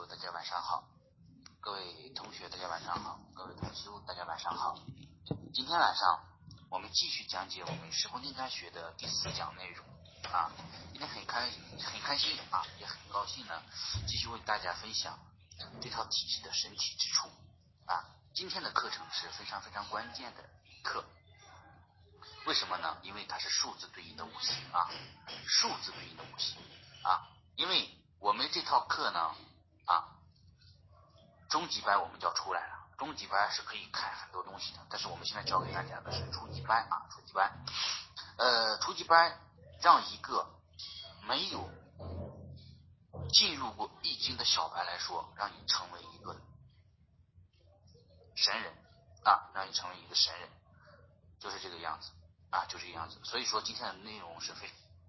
大家晚上好，各位同学大家晚上好，各位同修大家晚上好。今天晚上我们继续讲解我们时空经开学的第4讲内容啊。今天很开心啊，也很高兴呢，继续为大家分享这套体系的神奇之处啊。今天的课程是非常关键的一课，为什么呢？因为它是数字对应的五行啊，数字对应的五行啊。因为我们这套课呢中级班我们就要出来了，中级班是可以看很多东西的，但是我们现在教给大家的是初级班啊，初级班。初级班让一个没有进入过易经的小白来说，让你成为一个神人啊，让你成为一个神人，就是这个样子啊，就这个样子。所以说今天的内容是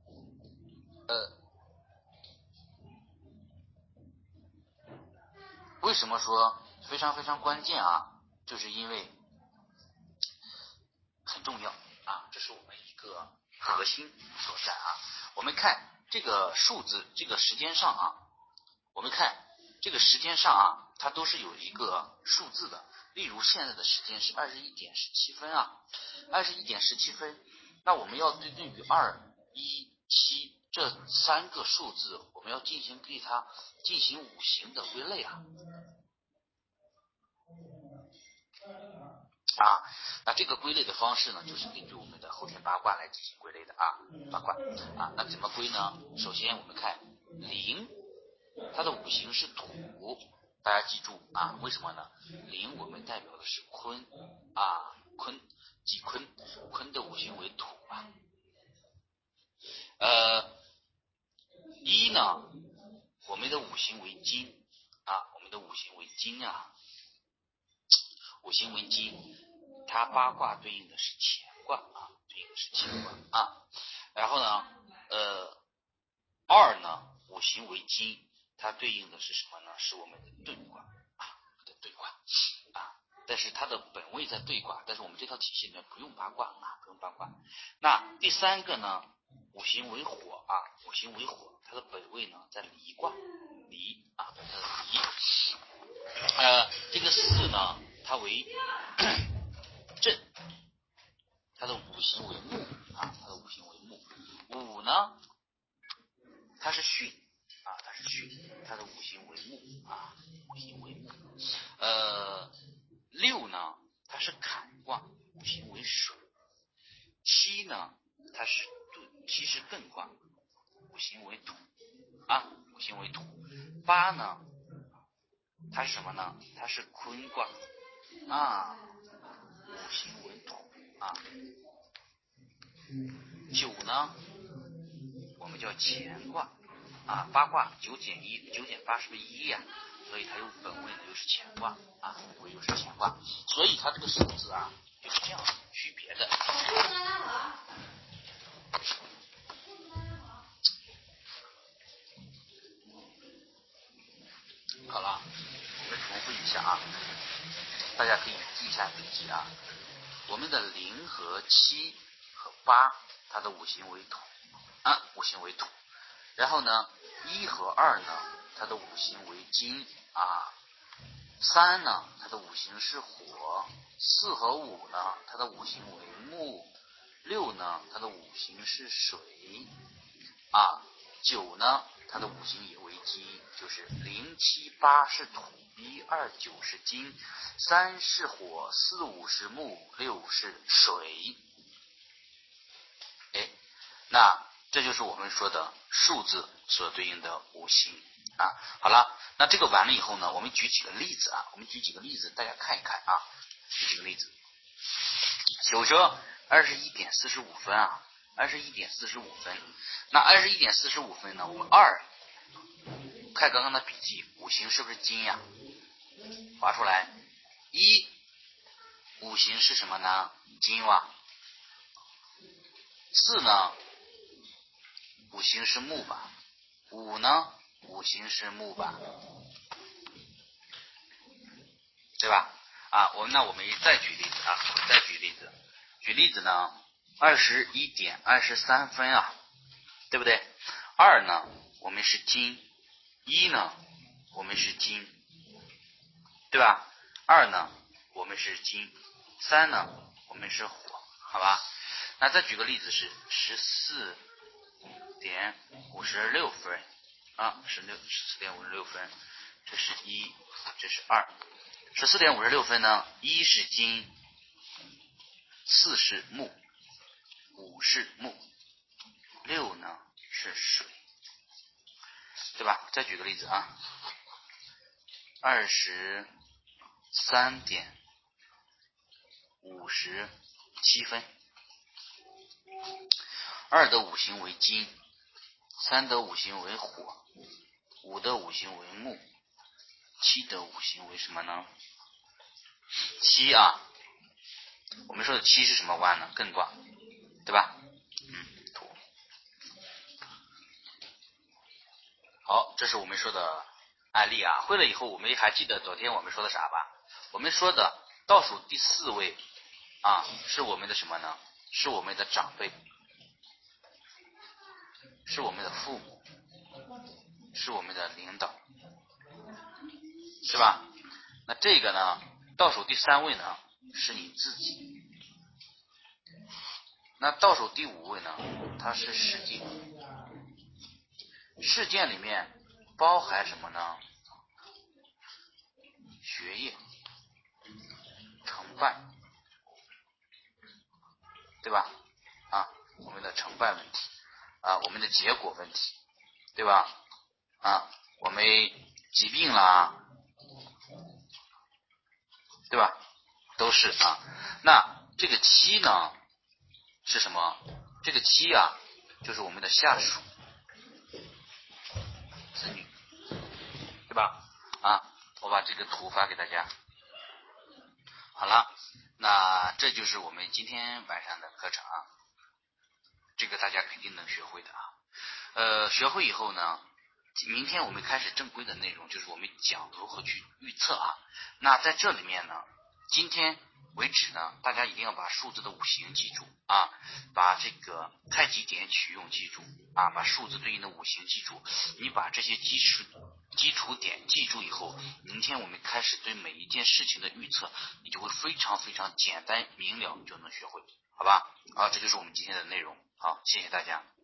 为什么说非常关键啊？就是因为很重要啊，这是我们一个核心所在啊。我们看这个数字，这个时间上啊，我们看这个时间上啊，它都是有一个数字的。例如现在的时间是21点17分啊，21点17分。那我们要对于2、1、7这3个数字，我们要对它进行五行的归类啊。那这个归类的方式呢，就是根据我们的后天八卦来进行归类的啊，八卦啊。那怎么归呢？首先我们看灵，它的五行是土，大家记住啊，为什么呢？灵我们代表的是坤啊，忌坤，坤的五行为土啊。一呢，我们的五行为金啊，我们的五行为金啊，五行为金，它八卦对应的是乾卦啊，对应的是乾卦啊。然后呢2呢，五行为金，它对应的是什么呢？是我们的遁卦啊，的遁卦啊。但是它的本位在兑卦，但是我们这套体系里面不用八卦啊，不用八卦。那第3个呢，五行为火啊，五行为火，它的本位呢在离卦，离啊，离。这个4呢，它为震，它的五行为木啊，它的五行为木。5呢，它是巽啊，它是巽，它的五行为木啊，五行为木。6呢，它是坎卦，五行为水。7呢，它是7是艮卦，五行为土啊，五行为土。8呢，它是什么呢？它是坤卦啊，五行为土啊。9呢，我们叫乾卦啊，八卦9减1，9减8是不是1呀？所以它有本位呢又是乾卦啊，本位又是乾卦，所以它这个数字啊就是这样区别的。好了，我们重复一下啊，大家可以记一下笔记啊。我们的0和7和8，它的五行为土啊，五行为土。然后呢，1和2呢，它的五行为金啊。3呢，它的五行是火。4和5呢，它的五行为木。6呢，它的五行是水啊。9呢，它的五行也为金，就是0、7、8是土，1、2、9是金，3是火，4、5是木，6是水。那这就是我们说的数字所对应的五行啊。好了，那这个完了以后呢，我们举几个例子啊，大家看一看啊。举几个例子，比如说21点45分啊，21点45分。那21点45分呢，我们看刚刚的笔记，五行是不是金呀？划出来。1五行是什么呢？金哇。4呢，五行是木吧。5呢，五行是木吧，对吧？啊，我们再举例子啊，举例子呢，21点23分啊，对不对？2呢，我们是金。1呢， 我们是金，对吧？2呢我们是金，3呢我们是火，好吧？那再举个例子是14.56分啊，14.56分，这是1，这是2。14.56分呢，1是金，4是木，5是木，6呢是水，对吧？再举个例子啊，23.57分。2的五行为金，3的五行为火，5的五行为木，7的五行为什么呢？7啊，我们说的7是什么弯呢？艮卦，对吧？土。好，这是我们说的案例啊。会了以后，我们还记得昨天我们说的啥吧？我们说的倒数第4位啊，是我们的什么呢？是我们的长辈，是我们的父母，是我们的领导，是吧？那这个呢，倒数第3位呢是你自己，那倒数第5位呢，它是事件。事件里面包含什么呢？学业、成败，对吧？啊，我们的成败问题啊，我们的结果问题，对吧？啊，我们疾病啦，对吧？都是啊。那这个7呢是什么？这个7啊，就是我们的下属、子女，对吧？啊，我把这个图发给大家。好了，那这就是我们今天晚上的课程啊，这个大家肯定能学会的啊。学会以后呢，明天我们开始正规的内容，就是我们讲如何去预测啊。那在这里面呢，今天为止呢，大家一定要把数字的五行记住啊，把这个太极点取用记住啊，把数字对应的五行记住。你把这些基础点记住以后，明天我们开始对每一件事情的预测，你就会非常非常简单明了，你就能学会，好吧？啊，这就是我们今天的内容。好，谢谢大家。